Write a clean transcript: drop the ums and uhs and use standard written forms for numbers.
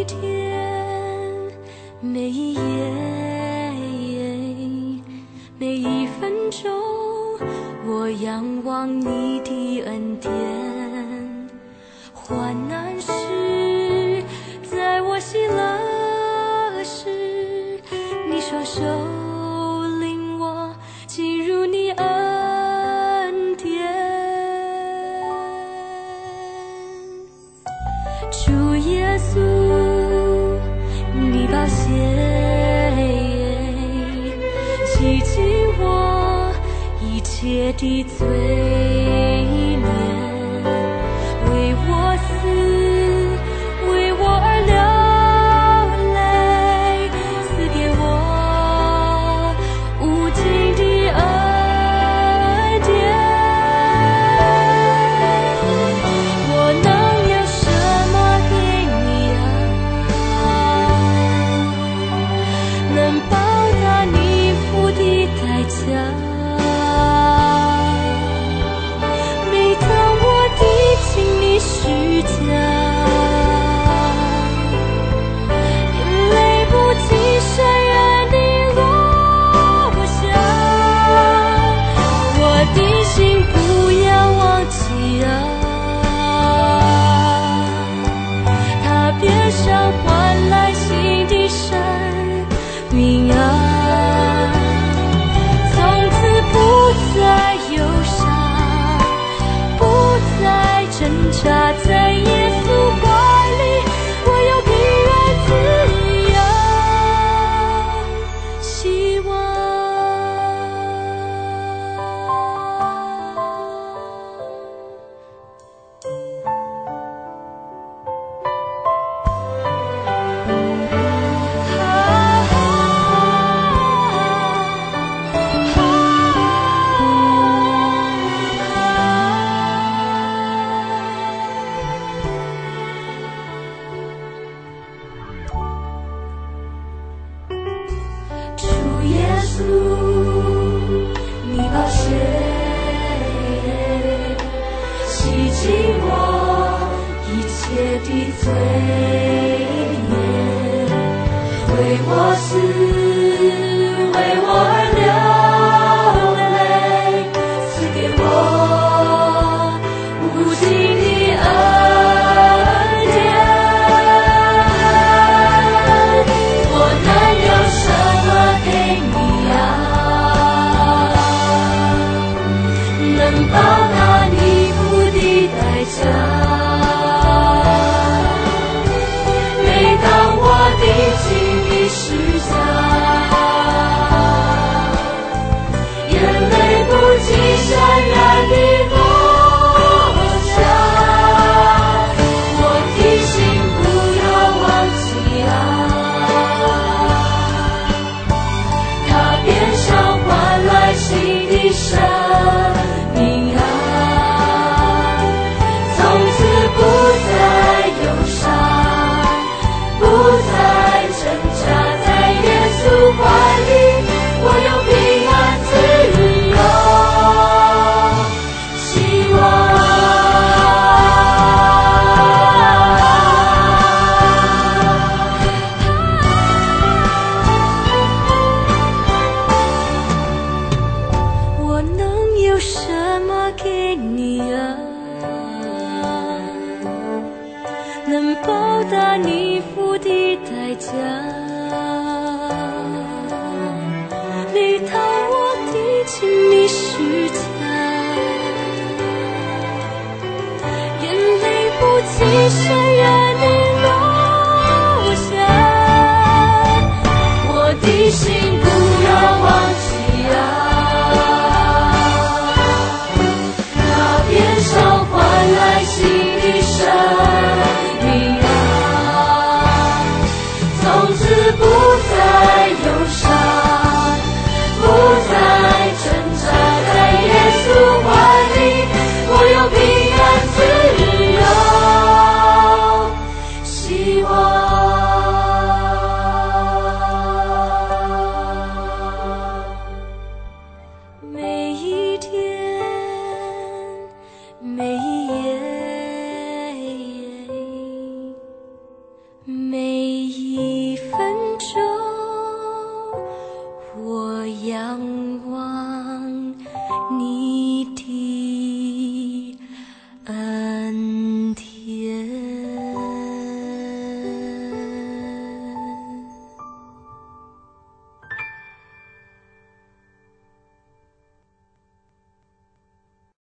天，每一夜，每一分钟，我仰望你的恩典。患难时，在我喜乐时，你双手领我进入你恩典。主耶稣，你宝血洗净我一切的罪孽，为我死，为我而流泪，赐给我无尽的恩典。我能有什么给你啊，能报答你付的代价？每当我提起你虚假，眼泪不禁潸然地落下，我的心不要忘记啊，它变上换来新的生命啊，从此不再忧伤，不再挣扎，在耶稣怀里，我有平安自由希望。主耶稣，你宝血洗净我一切的罪孽，为我死，为我而流泪，赐给我无尽的恩典。我能有什么给你啊，能报答你付的代价？每当我提起你十架，眼泪不禁潸然地落下，我的心不要忘记啊，它变上换来新的生命啊，从此不再忧伤，不再挣扎，在耶稣怀里，我有平安自由希望。我能有什么给你啊，能报答你付的代价？每当我提起你十架，眼泪不禁潸然地落下，我的心不要忘记啊，它变上换来新的生命啊，从此不再忧伤，不再挣扎，在耶稣怀里，我有平安自由爱。